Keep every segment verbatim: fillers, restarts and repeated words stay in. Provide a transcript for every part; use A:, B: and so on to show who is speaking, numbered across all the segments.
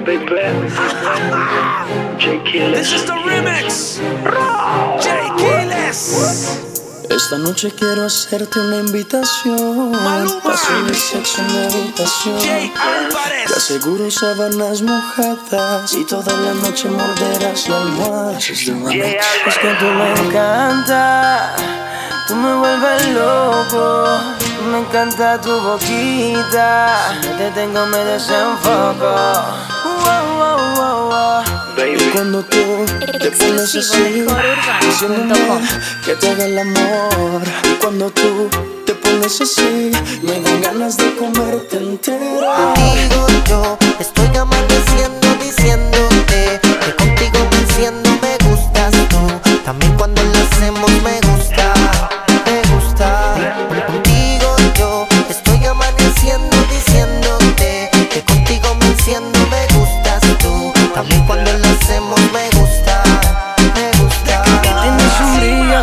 A: baby. J Killers.
B: This is the remix. J Killers.
C: Esta noche quiero hacerte una invitación.
B: Maluma.
C: Pasión y sexo en mi habitación.
B: J Álvarez.
C: Te aseguro sábanas mojadas y toda la noche morderás la almohada. Es de remix. Es que tú me encanta, tú me vuelves loco. Me encanta tu boquita, te tengo me desenfoco. Wow, wow, wow, wow.
A: Baby.
C: Y cuando tú te pones así, diciéndome que te haga el amor. Y cuando tú te pones así, me dan ganas de comerte entera.
D: Contigo yo estoy amaneciendo diciéndote que contigo me enciendo, me gustas tú. También cuando lo hacemos me gusta, me gusta. Contigo yo estoy amaneciendo diciéndote que contigo me enciendo, me gustas tú. También cuando lo hacemos me gusta, me gusta.
C: Tienes un brillo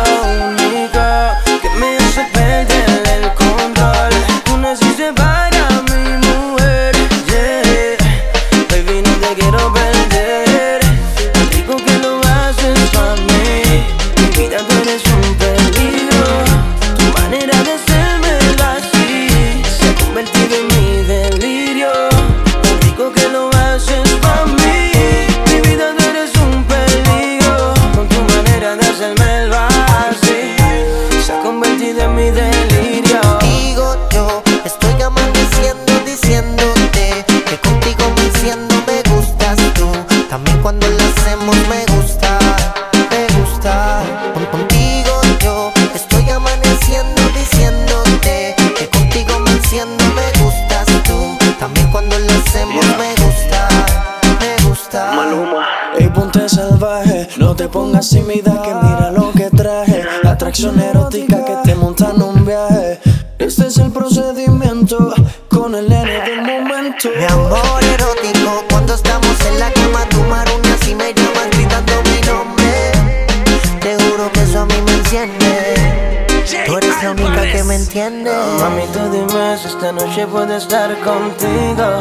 C: único que me hace perder el control. Tú naciste para mi mujer, yeah. Baby, no te quiero perder. Digo que lo haces para mí. Mi vida, tú eres un peligro. Tu manera de hacérmela así se ha convertido en mi delirio. Digo que lo haces para mí. Mi vida, tú eres un peligro. Con tu manera de hacérmelo así se ha convertido en mi delirio.
D: Contigo yo estoy amaneciendo diciéndote que contigo me enciendo, me gustas tú. También cuando lo hacemos me gusta, me gusta. Con- Contigo yo estoy amaneciendo diciéndote que contigo me enciendo, me gustas tú. También cuando lo hacemos me gusta, me gusta.
A: Maluma.
C: Ey, ponte salvaje, no te pongas tímida, que mira lo que traje. Atracción erótica que te monta en un viaje. Este es el procedimiento con el nene del momento.
D: Mi amor erótico, cuando estamos en la cama, tú maruñas y me llamas gritando mi nombre. Te juro que eso a mí me enciende. Tú eres la única que me entiende.
C: Mami, tú dime si esta noche puedo estar contigo.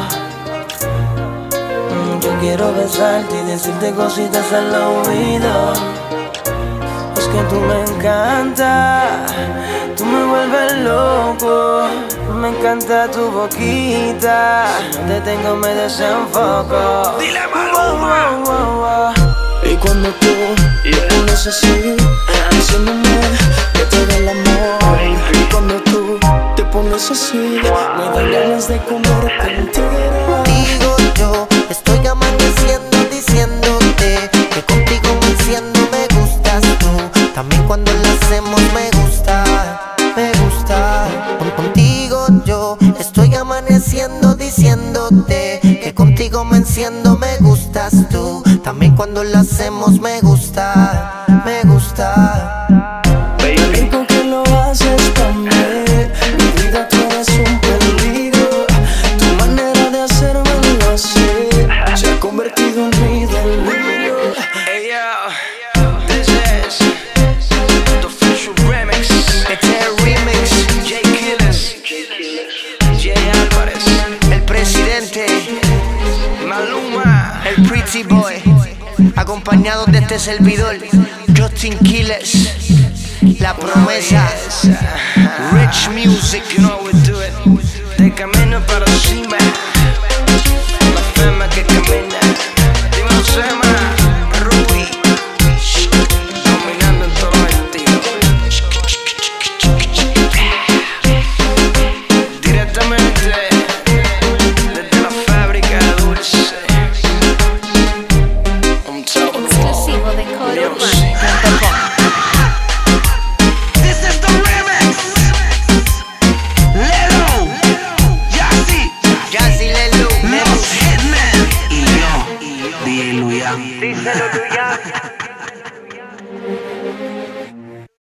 C: Mm, Yo quiero besarte y decirte cositas al oído. Es que tú me encanta, tú me vuelves loco. Me encanta tu boquita, te tengo me desenfoco.
B: Dile Maluma.
C: Wow, wow, wow. Y cuando tú te pones así, diciéndome que te haga el amor. Y cuando tú te pones así, me dan ganas de comerte entera.
D: Contigo yo estoy amaneciendo diciéndote que contigo me enciendo, me gustas tú. También cuando lo hacemos me gusta, me gusta. Con- Contigo yo estoy amaneciendo diciéndote que contigo me enciendo, me gustas tú. También cuando lo hacemos me gusta, me gusta.
A: Baby.
C: Rico que lo haces pa' mí. Mi vida, tú eres un peligro. Tu manera de hacérmelo así se ha convertido en mi delirio.
B: Hey yo, this is the official remix.
D: Este es el remix.
B: J Killers. J Álvarez.
D: El presidente,
B: Maluma.
D: el pretty boy, acompañado de este servidor, Justin Killers, la promesa.
B: Rich music, you know